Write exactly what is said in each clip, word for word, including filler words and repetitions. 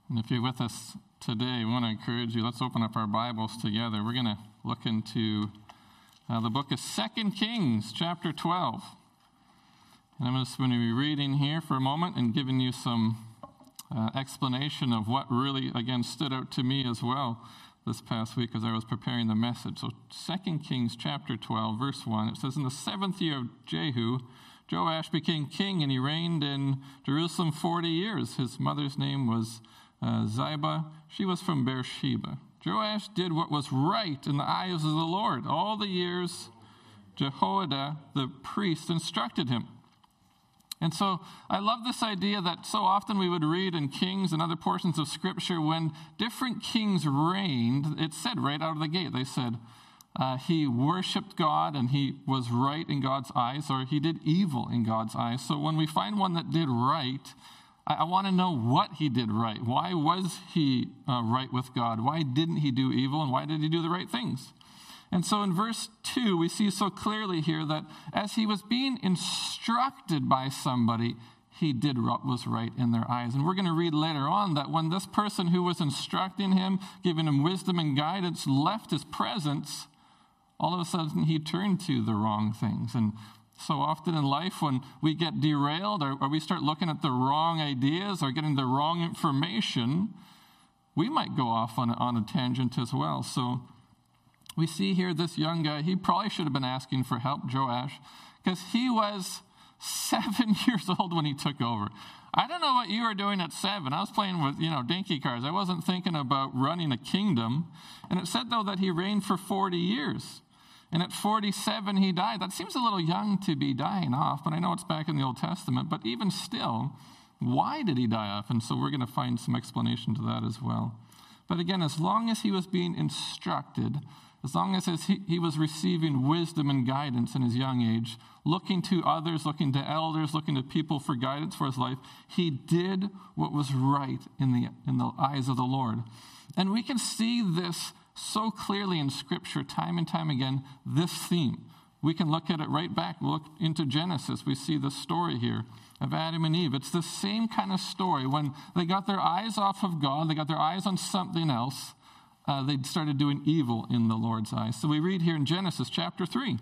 And if you're with us today, we want to encourage you, let's open up our Bibles together. We're going to look into uh, the book of Second Kings, chapter twelve. And I'm just going to be reading here for a moment and giving you some uh, explanation of what really, again, stood out to me as well this past week as I was preparing the message. So Second Kings, chapter twelve, verse one, it says, "In the seventh year of Jehu, Joash became king, and he reigned in Jerusalem forty years. His mother's name was Uh, Ziba. She was from Beersheba. Joash did what was right in the eyes of the Lord all the years Jehoiada the priest instructed him." And so I love this idea that so often we would read in Kings and other portions of Scripture when different kings reigned, it said right out of the gate, they said uh, he worshiped God and he was right in God's eyes, or he did evil in God's eyes. So when we find one that did right, I want to know what he did right. Why was he uh, right with God? Why didn't he do evil, and why did he do the right things? And so in verse two, we see so clearly here that as he was being instructed by somebody, he did what was right in their eyes. And we're going to read later on that when this person who was instructing him, giving him wisdom and guidance, left his presence, all of a sudden he turned to the wrong things. And so often in life when we get derailed or, or we start looking at the wrong ideas or getting the wrong information, we might go off on a, on a tangent as well. So we see here this young guy, he probably should have been asking for help, Joash, because he was seven years old when he took over. I don't know what you were doing at seven. I was playing with, you know, dinky cars. I wasn't thinking about running a kingdom. And it said, though, that he reigned for forty years. And at forty-seven, he died. That seems a little young to be dying off, but I know it's back in the Old Testament. But even still, why did he die off? And so we're going to find some explanation to that as well. But again, as long as he was being instructed, as long as he, he was receiving wisdom and guidance in his young age, looking to others, looking to elders, looking to people for guidance for his life, he did what was right in the, in the eyes of the Lord. And we can see this so clearly in Scripture, time and time again, this theme. We can look at it right back, look into Genesis. We see the story here of Adam and Eve. It's the same kind of story. When they got their eyes off of God, they got their eyes on something else, uh, they started doing evil in the Lord's eyes. So we read here in Genesis chapter three,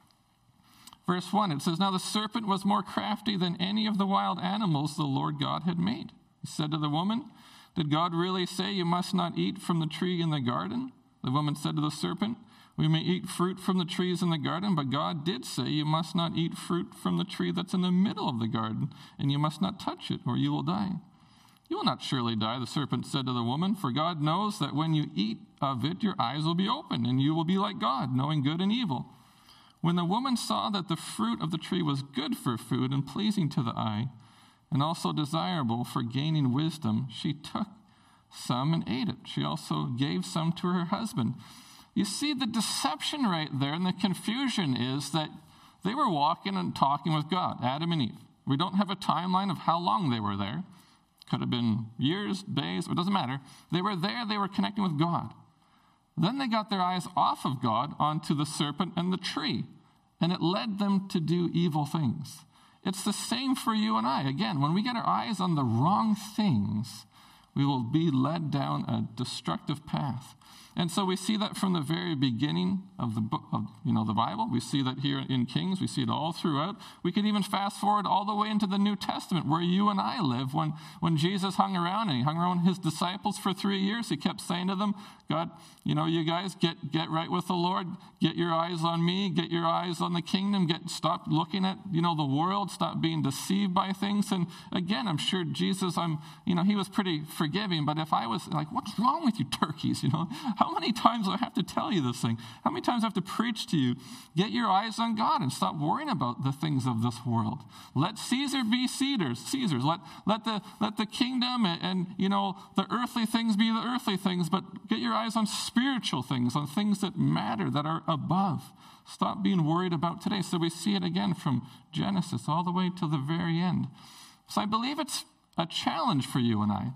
verse one, it says, "Now the serpent was more crafty than any of the wild animals the Lord God had made. He said to the woman, 'Did God really say you must not eat from the tree in the garden?' The woman said to the serpent, 'We may eat fruit from the trees in the garden, but God did say you must not eat fruit from the tree that's in the middle of the garden, and you must not touch it, or you will die.' 'You will not surely die,' the serpent said to the woman, 'for God knows that when you eat of it, your eyes will be opened, and you will be like God, knowing good and evil.' When the woman saw that the fruit of the tree was good for food and pleasing to the eye, and also desirable for gaining wisdom, she took some and ate it. She also gave some to her husband." You see, the deception right there and the confusion is that they were walking and talking with God, Adam and Eve. We don't have a timeline of how long they were there. Could have been years, days, it doesn't matter. They were there, they were connecting with God. Then they got their eyes off of God onto the serpent and the tree, and it led them to do evil things. It's the same for you and I. Again, when we get our eyes on the wrong things, we will be led down a destructive path. And so we see that from the very beginning of the book of, you know, the Bible. We see that here in Kings. We see it all throughout. We could even fast forward all the way into the New Testament where you and I live. When, when Jesus hung around and he hung around his disciples for three years, he kept saying to them, God, you know, you guys get, get right with the Lord. Get your eyes on me. Get your eyes on the kingdom. Get Stop looking at, you know, the world. Stop being deceived by things. And again, I'm sure Jesus, I'm, you know, he was pretty forgiving. But if I was like, what's wrong with you turkeys, you know? How many times do I have to tell you this thing? How many times do I have to preach to you? Get your eyes on God and stop worrying about the things of this world. Let Caesar be Caesar's. Caesar's. Let let the let the kingdom and, and you know the earthly things be the earthly things. But get your eyes on spiritual things, on things that matter, that are above. Stop being worried about today. So we see it again from Genesis all the way to the very end. So I believe it's a challenge for you and I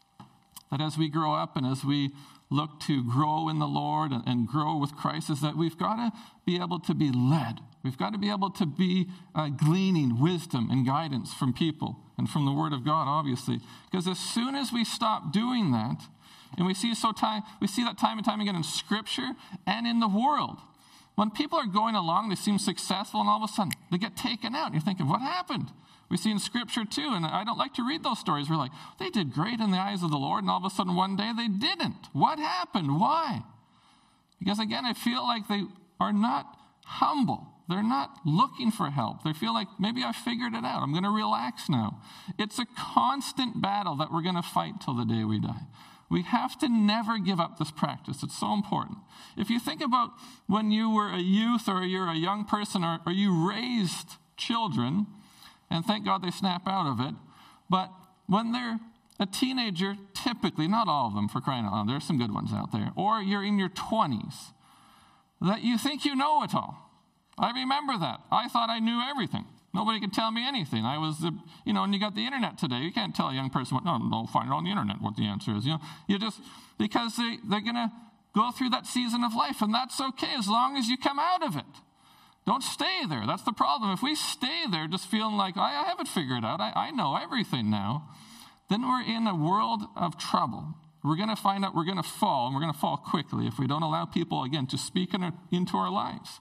that as we grow up and as we look to grow in the Lord and, and grow with Christ, is that we've got to be able to be led We've got to be able to be uh, gleaning wisdom and guidance from people and from the Word of God, obviously. Because as soon as we stop doing that, and we see so time, we see that time and time again in Scripture and in the world. When people are going along, they seem successful, and all of a sudden they get taken out. And you're thinking, what happened? We see in Scripture too, and I don't like to read those stories. We're like, they did great in the eyes of the Lord, and all of a sudden one day they didn't. What happened? Why? Because again, I feel like they are not humble. They're not looking for help. They feel like, maybe I figured it out. I'm going to relax now. It's a constant battle that we're going to fight till the day we die. We have to never give up this practice. It's so important. If you think about when you were a youth or you're a young person or, or you raised children, and thank God they snap out of it, but when they're a teenager, typically, not all of them for crying out loud, there's some good ones out there, or you're in your twenties, that you think you know it all. I remember that. I thought I knew everything. Nobody could tell me anything. I was, the, you know, and you got the internet today. You can't tell a young person, what, no, no, find it on the internet what the answer is. You know, you just, because they, they're going to go through that season of life, and that's okay as long as you come out of it. Don't stay there. That's the problem. If we stay there just feeling like, I, I have it figured out, I, I know everything now, then we're in a world of trouble. We're going to find out we're going to fall, and we're going to fall quickly if we don't allow people, again, to speak in our, into our lives.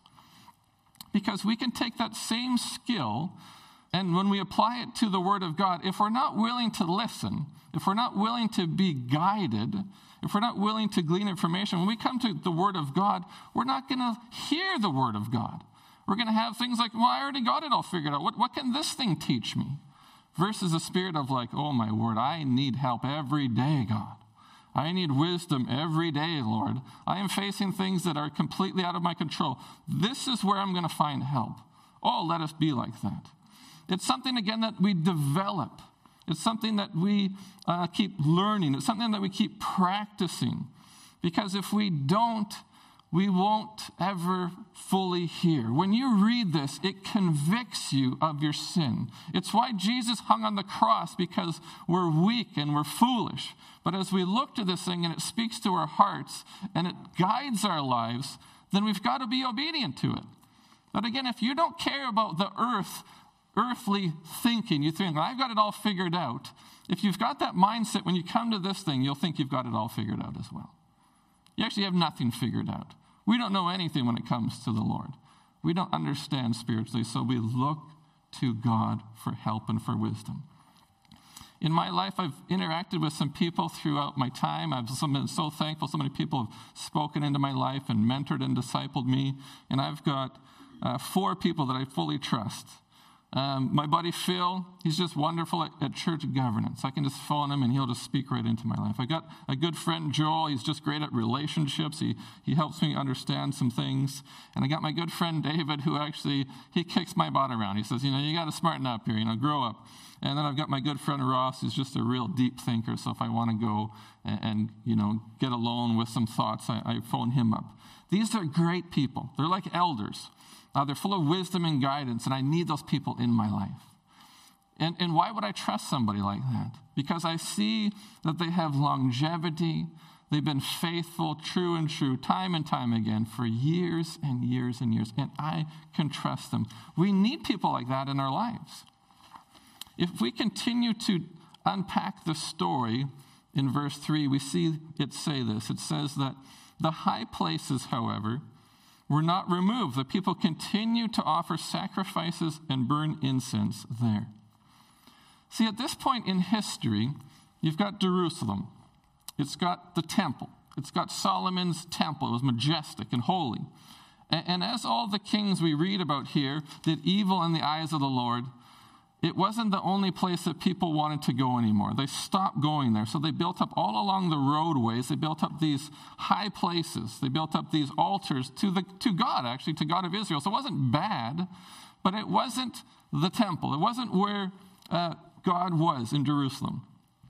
Because we can take that same skill, and when we apply it to the Word of God, if we're not willing to listen, if we're not willing to be guided, if we're not willing to glean information, when we come to the Word of God, we're not going to hear the Word of God. We're going to have things like, well, I already got it all figured out. What, what can this thing teach me? Versus a spirit of like, oh my word, I need help every day, God. I need wisdom every day, Lord. I am facing things that are completely out of my control. This is where I'm going to find help. Oh, let us be like that. It's something, again, that we develop. It's something that we uh, keep learning. It's something that we keep practicing. Because if we don't, we won't ever fully hear. When you read this, it convicts you of your sin. It's why Jesus hung on the cross, because we're weak and we're foolish. But as we look to this thing and it speaks to our hearts and it guides our lives, then we've got to be obedient to it. But again, if you don't care about the earth, earthly thinking, you think, I've got it all figured out. If you've got that mindset, when you come to this thing, you'll think you've got it all figured out as well. You actually have nothing figured out. We don't know anything when it comes to the Lord. We don't understand spiritually, so we look to God for help and for wisdom. In my life, I've interacted with some people throughout my time. I've been so thankful. So many people have spoken into my life and mentored and discipled me. And I've got uh, four people that I fully trust. Um, my buddy Phil, he's just wonderful at, at church governance. I can just phone him and he'll just speak right into my life. I got a good friend, Joel. He's just great at relationships. He he helps me understand some things. And I got my good friend David, who actually, he kicks my butt around. He says, you know, you got to smarten up here, you know, grow up. And then I've got my good friend Ross, who's just a real deep thinker. So if I want to go and, and you know, get alone with some thoughts, I, I phone him up. These are great people. They're like elders. Uh, they're full of wisdom and guidance, and I need those people in my life. And, and why would I trust somebody like that? Because I see that they have longevity. They've been faithful, true and true, time and time again for years and years and years, and I can trust them. We need people like that in our lives. If we continue to unpack the story in verse three, we see it say this. It says that the high places, however, were not removed. The people continued to offer sacrifices and burn incense there. See, at this point in history, you've got Jerusalem. It's got the temple. It's got Solomon's temple. It was majestic and holy. And, and as all the kings we read about here did evil in the eyes of the Lord, it wasn't the only place that people wanted to go anymore. They stopped going there. So they built up all along the roadways. They built up these high places. They built up these altars to the to God, actually, to God of Israel. So it wasn't bad, but it wasn't the temple. It wasn't where uh, God was in Jerusalem.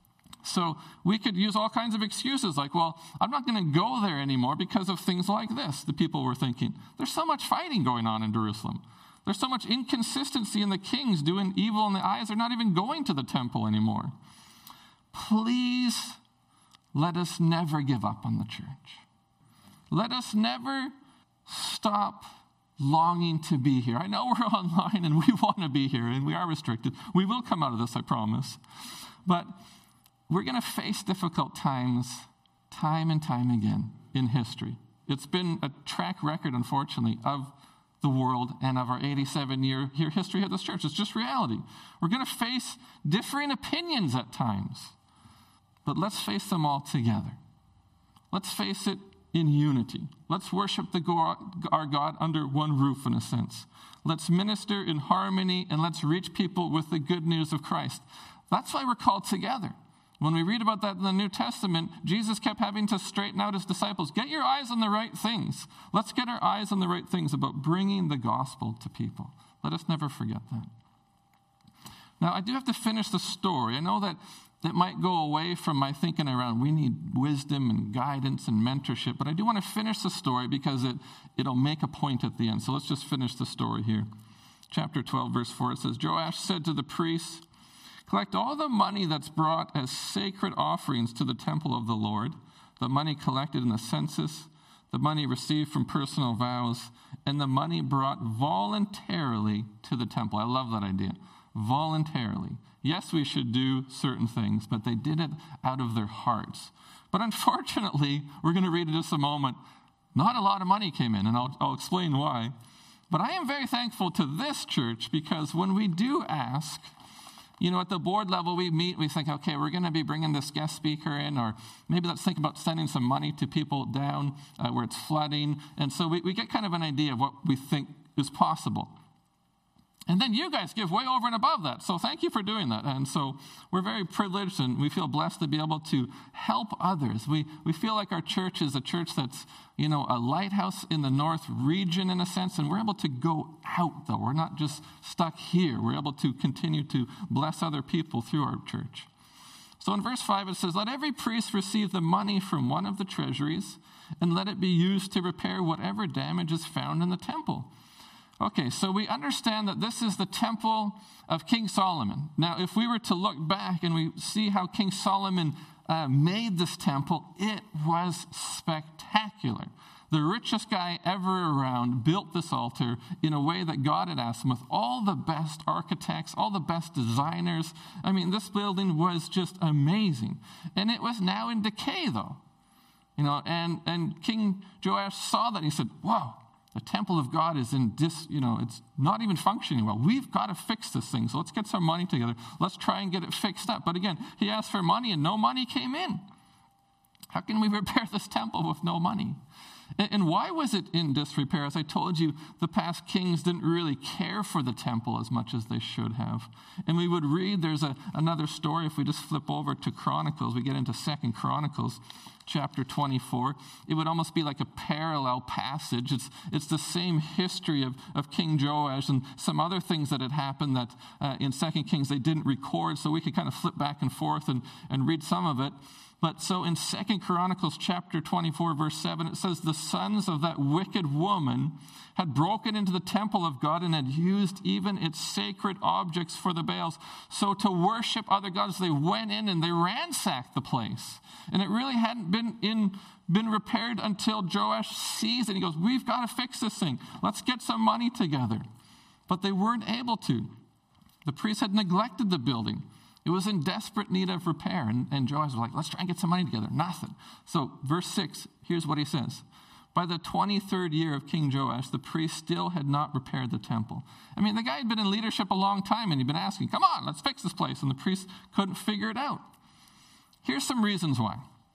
So we could use all kinds of excuses like, well, I'm not going to go there anymore because of things like this, the people were thinking. There's so much fighting going on in Jerusalem. There's so much inconsistency in the kings doing evil in the eyes. They're not even going to the temple anymore. Please let us never give up on the church. Let us never stop longing to be here. I know we're online and we want to be here and we are restricted. We will come out of this, I promise. But we're going to face difficult times time and time again in history. It's been a track record, unfortunately, of the world and of our eighty-seven-year history of this church. It's just reality. We're going to face differing opinions at times, but let's face them all together. Let's face it in unity. Let's worship the God, our God under one roof, in a sense. Let's minister in harmony, and let's reach people with the good news of Christ. That's why we're called together. When we read about that in the New Testament, Jesus kept having to straighten out his disciples. Get your eyes on the right things. Let's get our eyes on the right things about bringing the gospel to people. Let us never forget that. Now, I do have to finish the story. I know that that might go away from my thinking around we need wisdom and guidance and mentorship, but I do want to finish the story because it, it'll make a point at the end. So let's just finish the story here. Chapter twelve, verse four, it says, Joash said to the priests, collect all the money that's brought as sacred offerings to the temple of the Lord, the money collected in the census, the money received from personal vows, and the money brought voluntarily to the temple. I love that idea. Voluntarily. Yes, we should do certain things, but they did it out of their hearts. But unfortunately, we're going to read in just a moment, not a lot of money came in, and I'll, I'll explain why. But I am very thankful to this church because when we do ask, you know, at the board level, we meet, we think, okay, we're going to be bringing this guest speaker in, or maybe let's think about sending some money to people down uh, where it's flooding. And so we, we get kind of an idea of what we think is possible. And then you guys give way over and above that. So thank you for doing that. And so we're very privileged and we feel blessed to be able to help others. We we feel like our church is a church that's, you know, a lighthouse in the north region in a sense. And we're able to go out, though. We're not just stuck here. We're able to continue to bless other people through our church. So in verse five, it says, let every priest receive the money from one of the treasuries and let it be used to repair whatever damage is found in the temple. Okay, so we understand that this is the temple of King Solomon. Now, if we were to look back and we see how King Solomon uh, made this temple, it was spectacular. The richest guy ever around built this altar in a way that God had asked him, with all the best architects, all the best designers. I mean, this building was just amazing. And it was now in decay, though. You know, and, and King Joash saw that and he said, wow, the temple of God is in dis, you know, it's not even functioning well. We've got to fix this thing. So let's get some money together. Let's try and get it fixed up. But again, he asked for money and no money came in. How can we repair this temple with no money? And why was it in disrepair? As I told you, the past kings didn't really care for the temple as much as they should have. And we would read, there's a, another story, if we just flip over to Chronicles, we get into Second Chronicles, chapter twenty-four. It would almost be like a parallel passage. It's it's the same history of, of King Joash and some other things that had happened that uh, in Second Kings they didn't record, so we could kind of flip back and forth and, and read some of it. But so in Second Chronicles chapter twenty-four, verse seven, it says, the sons of that wicked woman had broken into the temple of God and had used even its sacred objects for the Baals. So to worship other gods, they went in and they ransacked the place. And it really hadn't been in been repaired until Joash sees it. He goes, we've got to fix this thing. Let's get some money together. But they weren't able to. The priests had neglected the building. It was in desperate need of repair. And, and Joash was like, let's try and get some money together. Nothing. So verse six, here's what he says. By the twenty-third year of King Joash, the priest still had not repaired the temple. I mean, the guy had been in leadership a long time, and he'd been asking, come on, let's fix this place. And the priest couldn't figure it out. Here's some reasons why.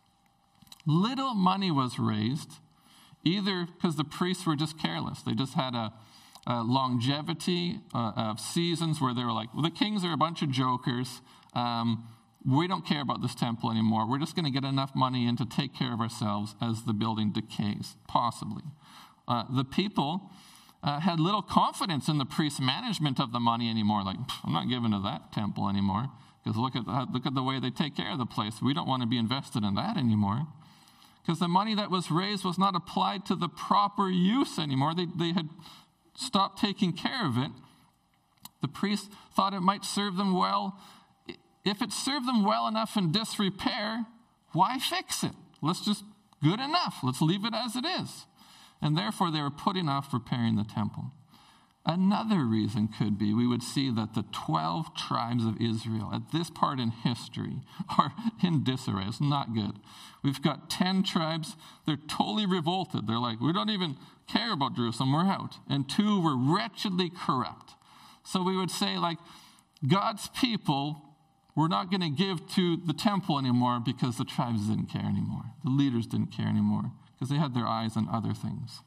Little money was raised, either because the priests were just careless. They just had a, a longevity uh, of seasons where they were like, well, the kings are a bunch of jokers. Um, we don't care about this temple anymore. We're just going to get enough money in to take care of ourselves as the building decays, possibly. Uh, the people uh, had little confidence in the priest's management of the money anymore. Like, I'm not giving to that temple anymore because look at, look at the way they take care of the place. We don't want to be invested in that anymore. Because the money that was raised was not applied to the proper use anymore. They, they had stopped taking care of it. The priest thought it might serve them well. If it served them well enough in disrepair, why fix it? Let's just, good enough. Let's leave it as it is. and therefore they were putting off repairing the temple. Another reason could be we would see that the twelve tribes of Israel at this part in history are in disarray. It's not good. We've got ten tribes. They're totally revolted. They're like, we don't even care about Jerusalem. We're out. And two were wretchedly corrupt. So we would say, like, God's people were not going to give to the temple anymore because the tribes didn't care anymore. The leaders didn't care anymore because they had their eyes on other things.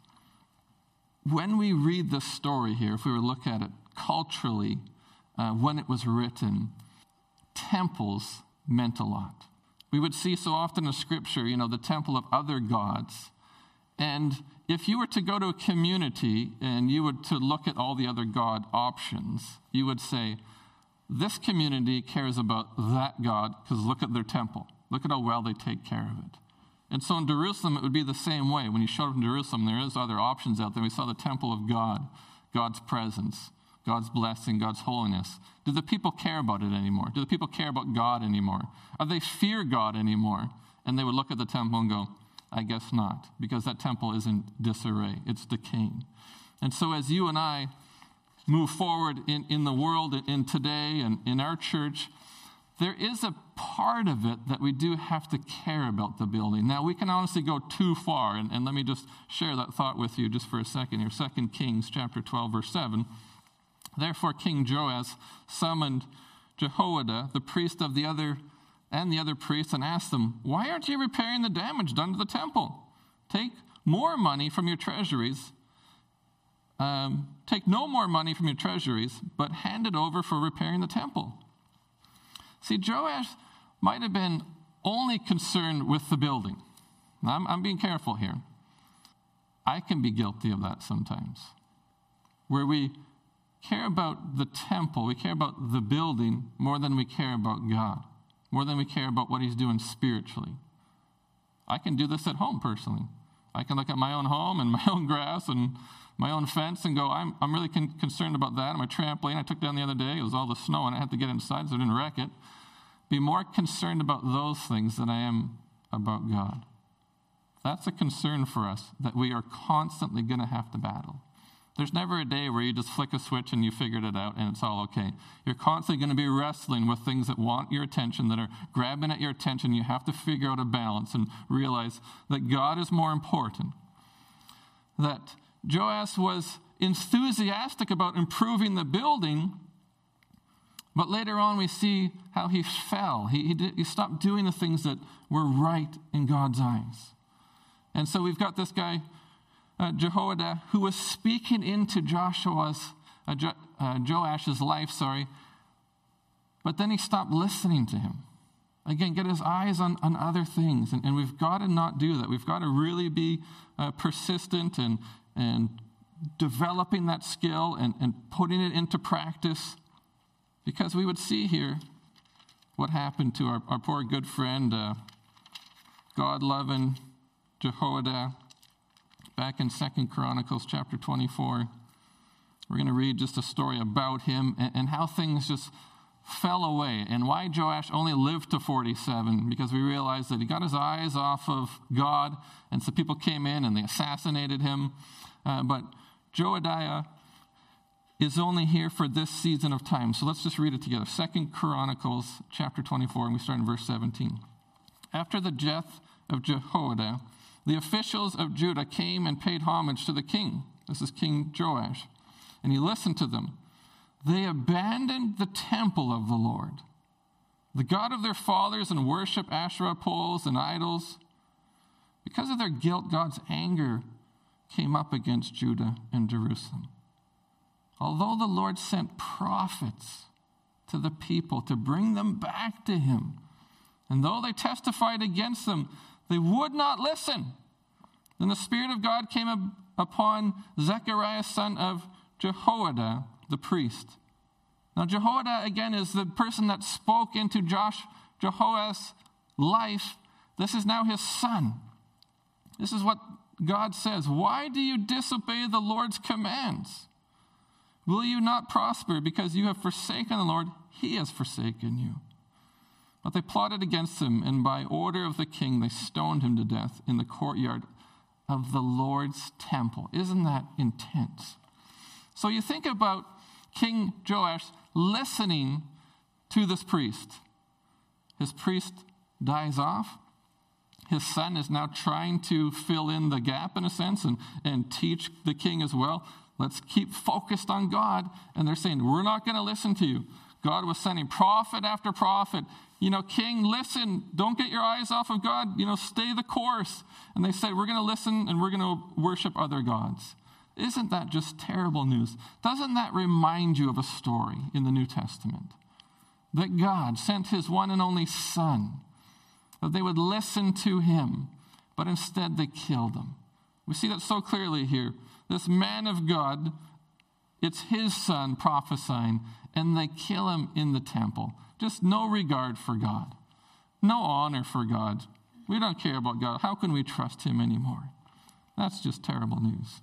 When we read this story here, if we were to look at it culturally, uh, when it was written, temples meant a lot. We would see so often in Scripture, you know, the temple of other gods. And if you were to go to a community and you were to look at all the other god options, you would say, this community cares about that god because look at their temple. Look at how well they take care of it. And so in Jerusalem, it would be the same way. When you showed up in Jerusalem, there is other options out there. We saw the temple of God, God's presence, God's blessing, God's holiness. Do the people care about it anymore? Do the people care about God anymore? Are they fear God anymore? And they would look at the temple and go, I guess not, because that temple is in disarray. It's decaying. And so as you and I move forward in, in the world, in today, and in our church, there is a part of it that we do have to care about the building. Now, we can honestly go too far, and, and let me just share that thought with you just for a second here. Second Kings chapter twelve, verse seven. Therefore, King Joash summoned Jehoiada, the priest of the other, and the other priests, and asked them, why aren't you repairing the damage done to the temple? Take more money from your treasuries. Um, take no more money from your treasuries, but hand it over for repairing the temple. See, Joash might have been only concerned with the building. Now, I'm, I'm being careful here. I can be guilty of that sometimes, where we care about the temple, we care about the building more than we care about God, more than we care about what he's doing spiritually. I can do this at home personally. I can look at my own home and my own grass and my own fence and go, I'm, I'm really con- concerned about that. And my trampoline I took down the other day, it was all the snow and I had to get inside so I didn't wreck it. Be more concerned about those things than I am about God. That's a concern for us that we are constantly going to have to battle. There's never a day where you just flick a switch and you figured it out and it's all okay. You're constantly going to be wrestling with things that want your attention, that are grabbing at your attention. You have to figure out a balance and realize that God is more important. That Joash was enthusiastic about improving the building, but later on we see how he fell. He, he, did, he stopped doing the things that were right in God's eyes. And so we've got this guy, uh, Jehoiada, who was speaking into Joshua's, uh, jo, uh, Joash's life, sorry, but then he stopped listening to him. Again, get his eyes on, on other things, and, and we've got to not do that. We've got to really be uh, persistent and, and developing that skill and, and putting it into practice, because we would see here what happened to our, our poor good friend, uh, God-loving Jehoiada, back in Second Chronicles chapter twenty-four. We're going to read just a story about him and, and how things just fell away, and why Joash only lived to forty-seven, because we realized that he got his eyes off of God, and so people came in and they assassinated him. Uh, but Jehoiada is only here for this season of time. So let's just read it together. Second Chronicles chapter twenty-four, and we start in verse seventeen. After the death of Jehoiada, the officials of Judah came and paid homage to the king. This is King Joash. And he listened to them. They abandoned the temple of the Lord, the God of their fathers, and worship Asherah poles and idols. Because of their guilt, God's anger came up against Judah and Jerusalem. Although the Lord sent prophets to the people to bring them back to him, and though they testified against them, they would not listen. Then the Spirit of God came up upon Zechariah, son of Jehoiada, the priest. Now, Jehoiada, again, is the person that spoke into Josh, Jehoah's life. This is now his son. This is what God says. Why do you disobey the Lord's commands? Will you not prosper because you have forsaken the Lord? He has forsaken you. But they plotted against him, and by order of the king, they stoned him to death in the courtyard of the Lord's temple. Isn't that intense? So you think about King Joash listening to this priest. His priest dies off. His son is now trying to fill in the gap, in a sense, and, and teach the king as well. Let's keep focused on God. And they're saying, we're not going to listen to you. God was sending prophet after prophet. You know, king, listen. Don't get your eyes off of God. You know, stay the course. And they said, we're going to listen and we're going to worship other gods. Isn't that just terrible news? Doesn't that remind you of a story in the New Testament? That God sent his one and only son, that they would listen to him, but instead they killed him. We see that so clearly here. This man of God, it's his son prophesying, and they kill him in the temple. Just no regard for God. No honor for God. We don't care about God. How can we trust him anymore? That's just terrible news.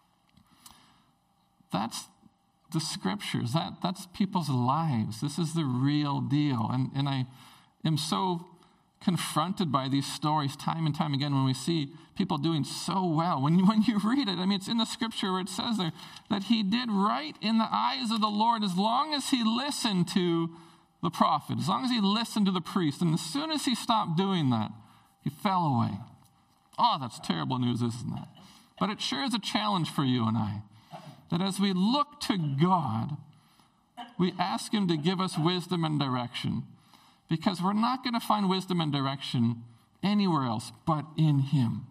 That's the scriptures. That, that's people's lives. This is the real deal. And, and I am so confronted by these stories time and time again when we see people doing so well. When you, when you read it, I mean, it's in the scripture where it says there that he did right in the eyes of the Lord as long as he listened to the prophet, as long as he listened to the priest. And as soon as he stopped doing that, he fell away. Oh, that's terrible news, isn't it? But it sure is a challenge for you and I, that as we look to God, we ask him to give us wisdom and direction, because we're not going to find wisdom and direction anywhere else but in him.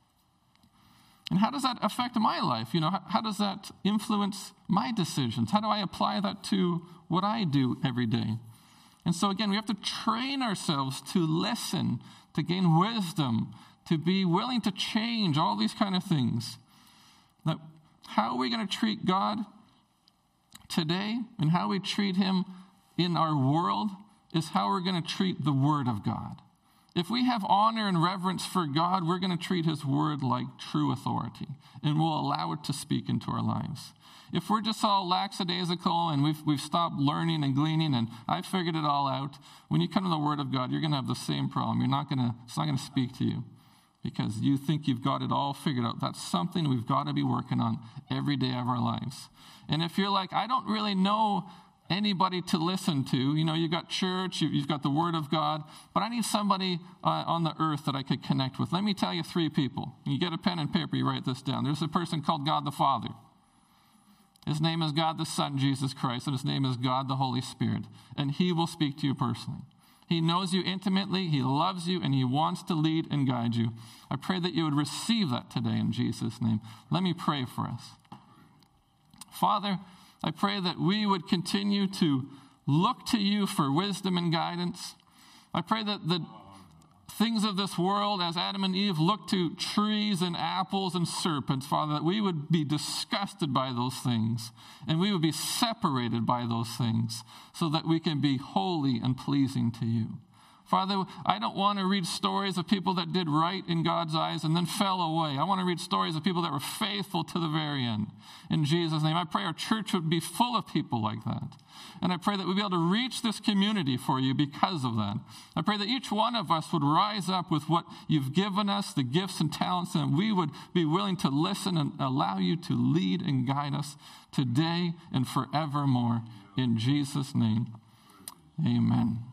And how does that affect my life? You know, how, how does that influence my decisions? How do I apply that to what I do every day? And so again, we have to train ourselves to listen, to gain wisdom, to be willing to change, all these kind of things. That how are we going to treat God today and how we treat him in our world is how we're going to treat the Word of God. If we have honor and reverence for God, we're going to treat his Word like true authority, and we'll allow it to speak into our lives. If we're just all lackadaisical and we've, we've stopped learning and gleaning and I've figured it all out, when you come to the Word of God, you're going to have the same problem. You're not going to, it's not going to speak to you because you think you've got it all figured out. That's something we've got to be working on every day of our lives. And if you're like, I don't really know anybody to listen to, you know, you've got church, you've got the Word of God, but I need somebody uh, on the earth that I could connect with. Let me tell you three people. You get a pen and paper, you write this down. There's a person called God the Father. His name is God the Son, Jesus Christ, and his name is God the Holy Spirit. And he will speak to you personally. He knows you intimately, he loves you, and he wants to lead and guide you. I pray that you would receive that today in Jesus' name. Let me pray for us. Father, I pray that we would continue to look to you for wisdom and guidance. I pray that the things of this world, as Adam and Eve looked to trees and apples and serpents, Father, that we would be disgusted by those things and we would be separated by those things so that we can be holy and pleasing to you. Father, I don't want to read stories of people that did right in God's eyes and then fell away. I want to read stories of people that were faithful to the very end. In Jesus' name, I pray our church would be full of people like that. And I pray that we'd be able to reach this community for you because of that. I pray that each one of us would rise up with what you've given us, the gifts and talents, and we would be willing to listen and allow you to lead and guide us today and forevermore. In Jesus' name, amen.